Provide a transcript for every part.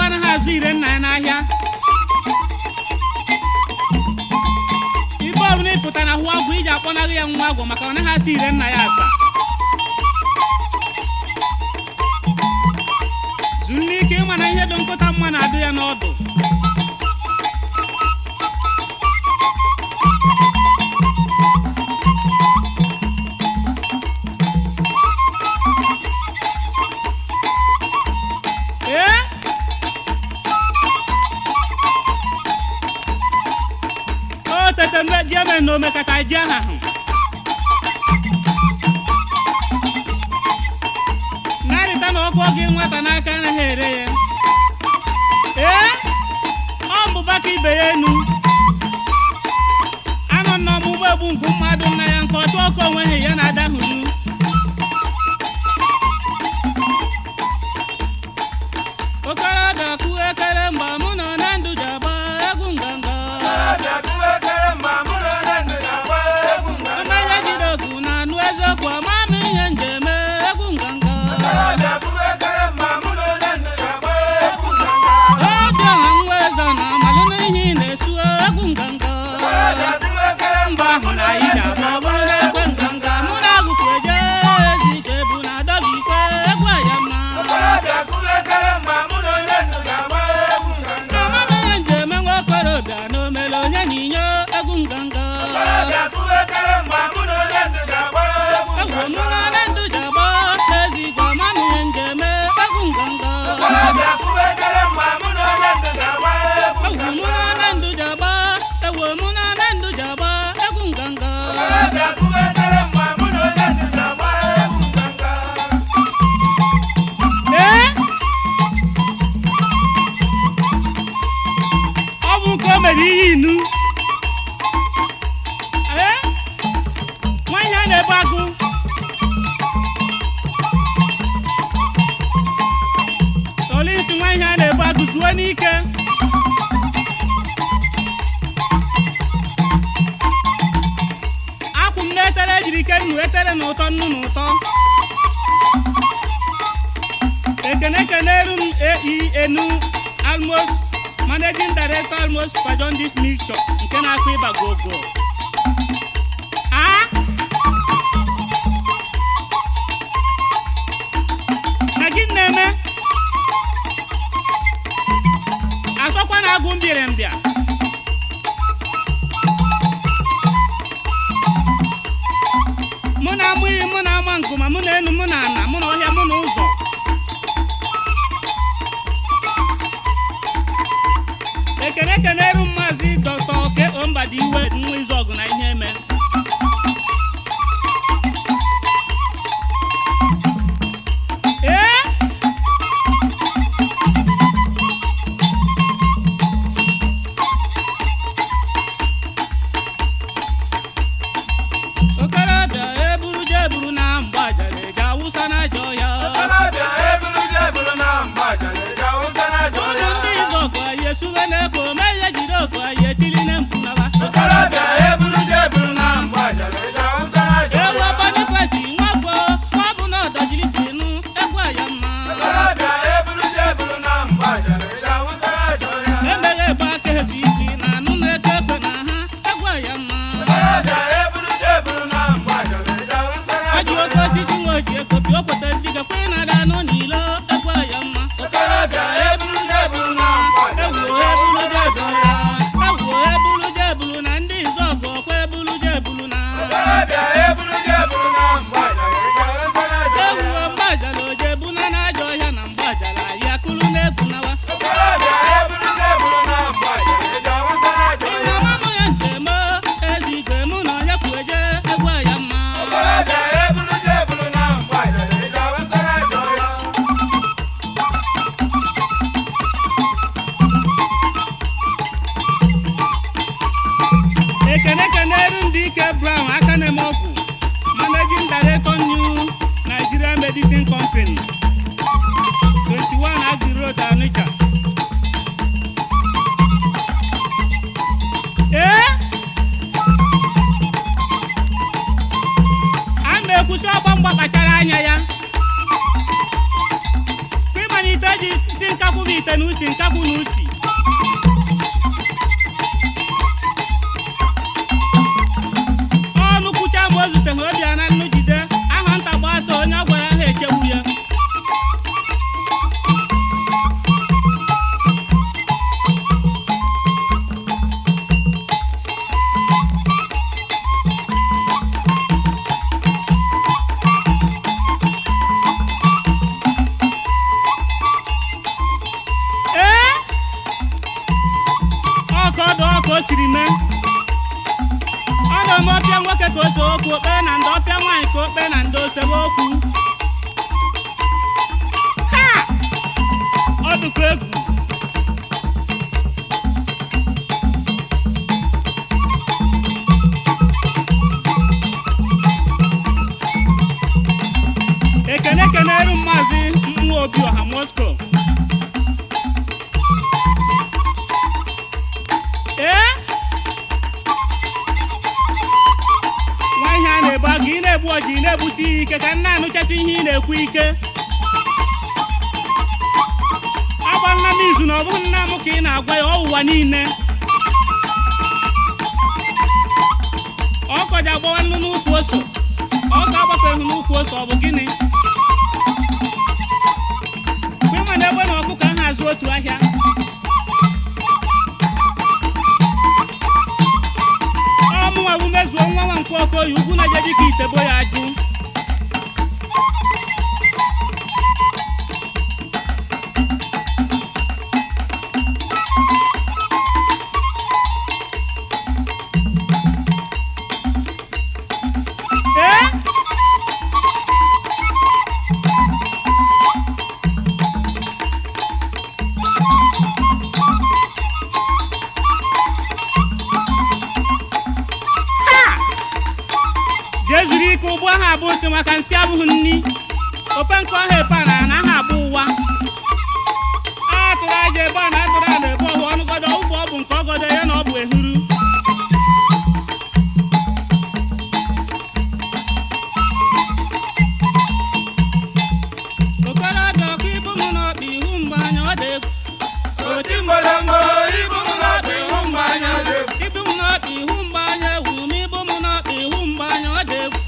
na ha azụ ire nna ya n'ahịa ibe ọbụla ịpụta na hụ agwụ iji akpọnaghị ya nwa agwụ maka na ha asị ire nna ya asa zuru n'ike ịma na ihe dị nkụta mma na-adụ ya n'ọdụ no me kata jaha nani tano ko gi nwata n'aka na here ombu baki beyenu ano no mu gbebu nku mmadu na ya nko to ko nwe ya na adahunu okara da ku ekere mba mu no na ndu jaba egunganga Almost managing director almost pajon this milk shop nke na akwa ịba gogo na gị na-eme asọkwa na agụ mbire mbịa mụ na amụ iyi mụ na ama nkụma mụ na enu mụ na ana mụ na ọhịa mụ na ụzọ ekene maazị Dr. Oke Ombadiwe nwa izu ọgụ na ihe eme okorobịa eburu jeburu na mgbajara eje awụsa na ajọ ya Managing Director New Nigeria Medicine Company 21 Agri Road Onitsha ekusi ọgbọ mgbakpachara anya ya kwimanite ji si nkakwu nkakwu ite n'usi nkakwu n'usi ọnụ kwucha ma o zute ha ọbịa na nnu jide aha nta gbasa onye ọ gwara ha echegbu ya o siri mee ọ na-eme ọpịa nwoke ka o so okwu okpe na ndị ọpịa nwaanyị ka okpe na ndị osebe okwu ha ọ dịkwa egwu ekene keneru Maazị Nwobi Ọha Moscow ị na-egbu ọjị ị na-egbusi ike ka nna anụchasị ihe ị na-ekwu ike agbanna m izu na ọ bụghị nna m ka ị na-agwa ya ọwụwa niile ọkọja agbawa nnu n'ukwu ose ọka agbakọghị n'ukwu ose ọ bụ gịnị mgbe ịma na egbe na ọkụkọ ha azụ otu ahịa ọmụnwa mezuo nwa nwa nke Okoye ugwu na-eje dịka itebo ya ajụ jezuru ike ụgbọ ha abụ si maka nsị abụghị nni ope nke ọha epe na anaghị abụ ụwa a tụrụ aja ebe a na-atụrụ ala ebe ọbụ ọnụgodo ụfụ ọ bụ nke ọgodo ya na ọ bụ ehuru okorobịa ọkụ ibu m n'ọkpa ihu mgbe anya ọ dị egwu oti mgbọrọmgbọ ibu m n'ọkpa ihu mgbe anya ọ dị egwu ibu m n'ọkpa ihu mgbe anya ewu m ibu m n'ọkpa ihu mgbe anya ọ dị egwu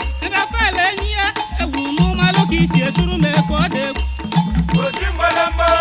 Rafael enyi ya ewu m malụ ka isi esuru m ekwe ọ dị egwu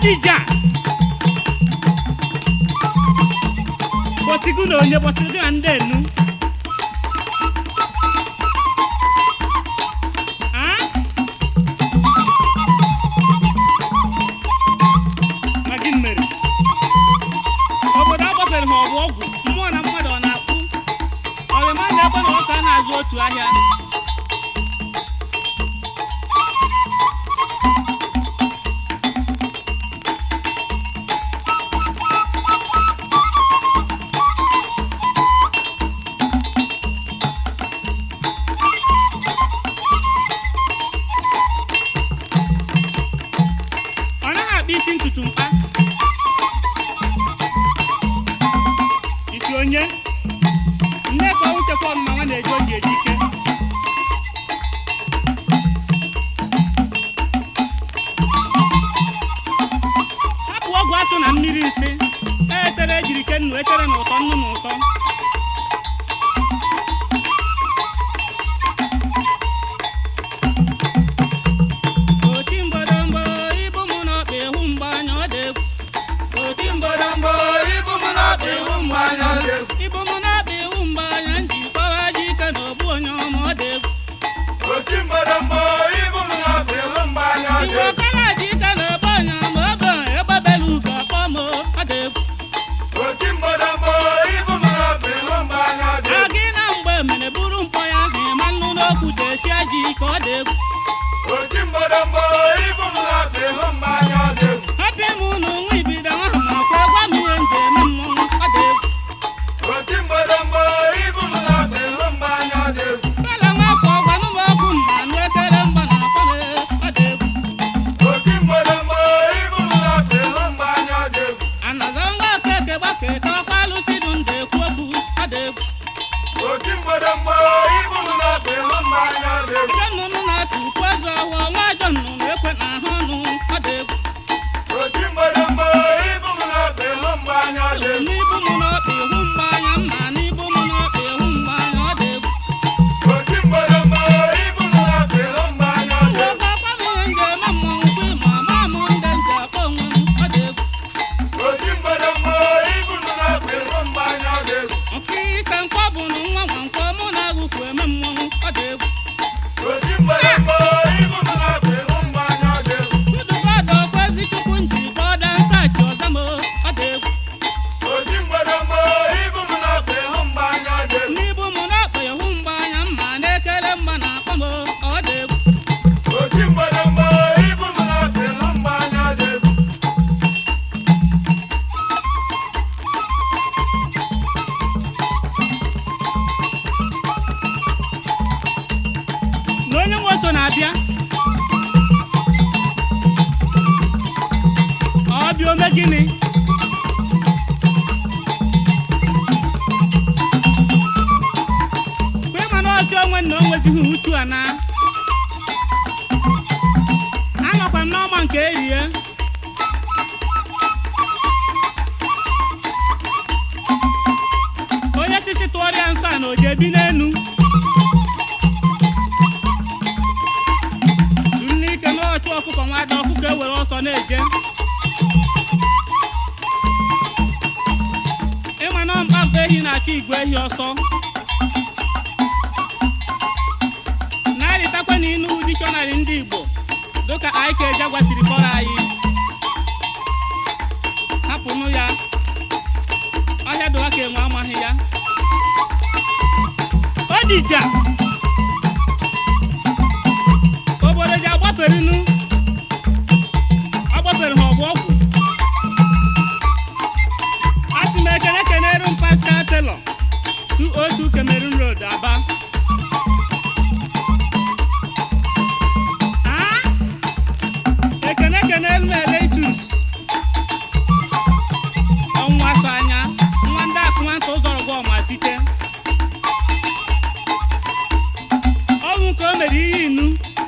Odija bosigu na onye bosigu na ndị enu ma gịnị mere obodo agbafere ha ọgwụ ọgwụ mmụọ na mmadụ ọ na-akwụ ọrịma na-ebe na ọka na-azụ otu ahịa isi ntutu mkpa isi onye nne ka ọ wuchekwa ọmụma nwa na-eji oji eji ike hapụ ọgwụ asụ na mmiri isi etere ejiri ike nnu etere na ụtọ nnu na ụtọ onye nwe so na-abịa ọ bịa ome gịnị kwe mana ọsị onwe na onwezighị uchu a na anọkwa m n'ọma nke erie onye sisi tụọrịa nsọ a na oje bi n'enu ọkụkọ nwada ọkụkọ ewere ọsọ na-eje ịma na mkpamkpa ehi na-achọ igwe ehi ọsọ na-arịtakwa n'inu dictionary ndị Igbo dịka anyị ka eje gwasiri kọrọ anyị hapụnụ ya ọhịa dụwa ka enwe amaghị ya Odija obodo ji agbaferinu agbafere ha ọgwụ ọgwụ asị m ekene kenere m Pascal Taylor 202 Cameroon Road Aba ekene kenere m Elesus ọnwa so anya nwa ndị akụma nke ụzọrọ gwa ọma site ọnwụ ka o mere ihe inu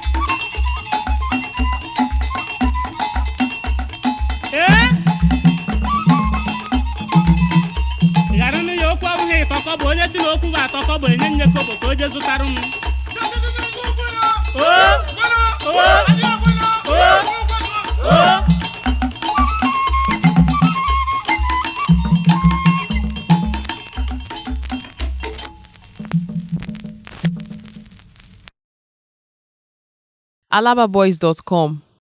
ịtọkọ bụ onye si n'okwu bụ atọkọ bụ enye nye kobo ka o je zụtara m alababoys.com